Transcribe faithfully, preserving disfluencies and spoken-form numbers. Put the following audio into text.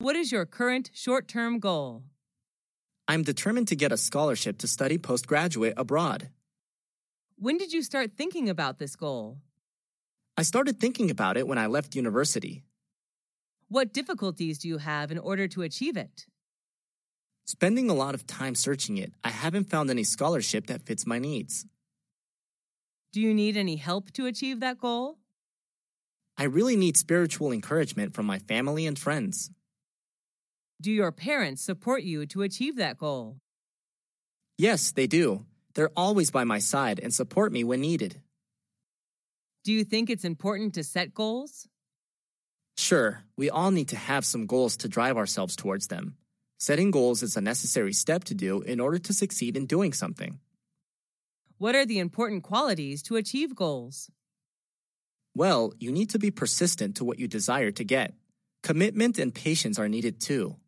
What is your current short-term goal? I'm determined to get a scholarship to study postgraduate abroad. When did you start thinking about this goal? I started thinking about it when I left university. What difficulties do you have in order to achieve it? Spending a lot of time searching it, I haven't found any scholarship that fits my needs. Do you need any help to achieve that goal? I really need spiritual encouragement from my family and friends. Do your parents support you to achieve that goal? Yes, they do. They're always by my side and support me when needed. Do you think it's important to set goals? Sure, we all need to have some goals to drive ourselves towards them. Setting goals is a necessary step to do in order to succeed in doing something. What are the important qualities to achieve goals? Well, you need to be persistent to what you desire to get. Commitment and patience are needed too.